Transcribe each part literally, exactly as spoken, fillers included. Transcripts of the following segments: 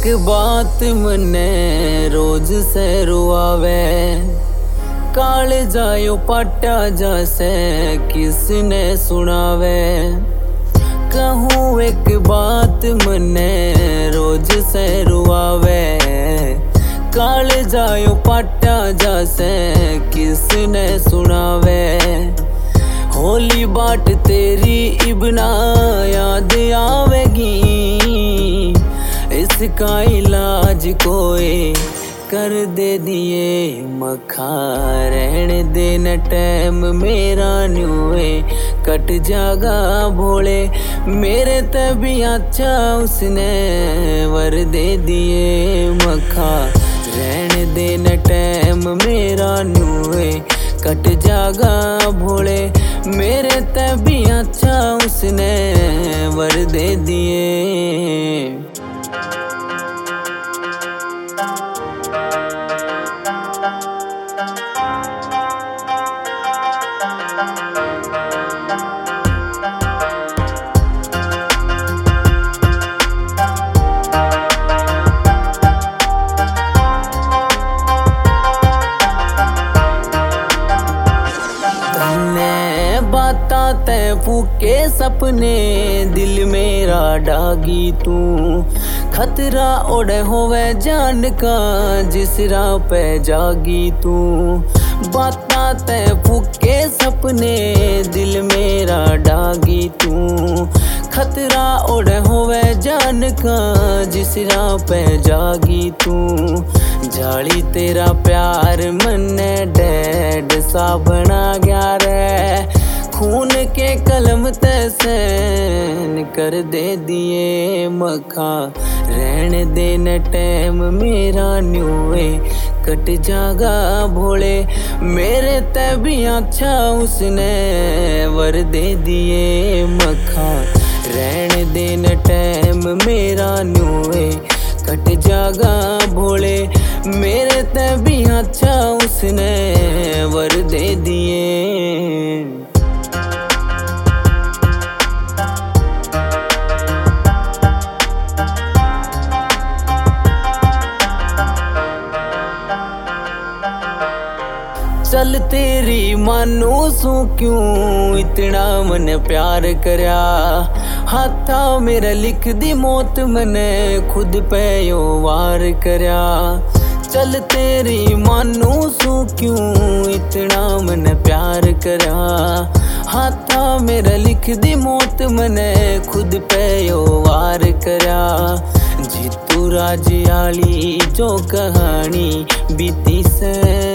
बात मने रोज से रुआवे, काल जायो पाटा जैसे किसने सुनावे। कहूँ एक बात मने रोज से रुआवे, काल जायो पाटा जैसे किसने सुनावे। होली बाट तेरी इबना याद आवेगी, इसका इलाज कोई कर दे दिए मखा। रहन देना टाइम मेरा न्यूए कट जागा भोले, मेरे तभी अच्छा उसने वर दे दिए मखा। रहन देना टाइम मेरा न्यूए कट जागा भोले, मेरे तभी अच्छा उसने वर दे दिए। ते फूके सपने दिल मेरा डागी तू, खतरा ओढ़े होवे जान का जिस राह पे जागी तू। बाता ते फूके सपने दिल मेरा डागी तू, खतरा ओढ़े होवे जान का जिस राह पे जागी तू। जाली तेरा प्यार मन्ने डैड सा बना गया रे, खून के कलम तैसन कर दे दिए मखा। रहन देना टाइम मेरा न्यूए कट जागा भोले, मेरे तभी अच्छा उसने वर दे दिए मखा। रहन देना टाइम मेरा न्यूए कट जागा भोले, मेरे तभी अच्छा उसने वर दे दिए। चल तेरी मानो सू क्यों इतना मन प्यार करया, हाथा मेरा लिख दी मौत मने खुद पे यो वार करया। चल तेरी मानो सू क्यों इतना मन प्यार करया, हाथा मेरा लिख दी मौत मने खुद पे यो वार करया। जीतू राजियाली जो कहानी बीती से,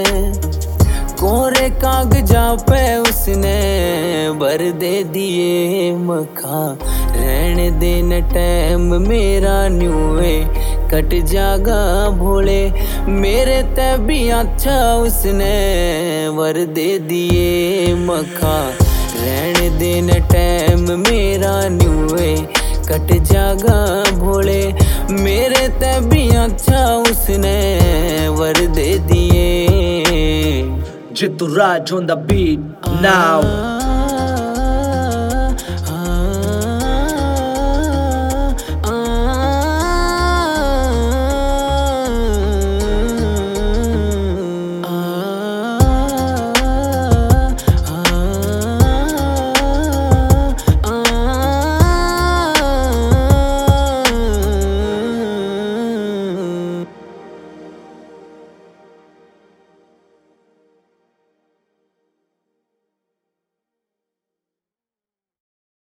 कोरे कागजा पे उसने भर दे दिए मखा। रहन देना टाइम मेरा न्यूए कट जागा भोले, मेरे तभी अच्छा उसने वर दे दिए मखा। रहन देना टाइम मेरा न्यूए कट जागा भोले, मेरे तभी अच्छा उसने वर दे दिए। Jitu Raj on the beat now.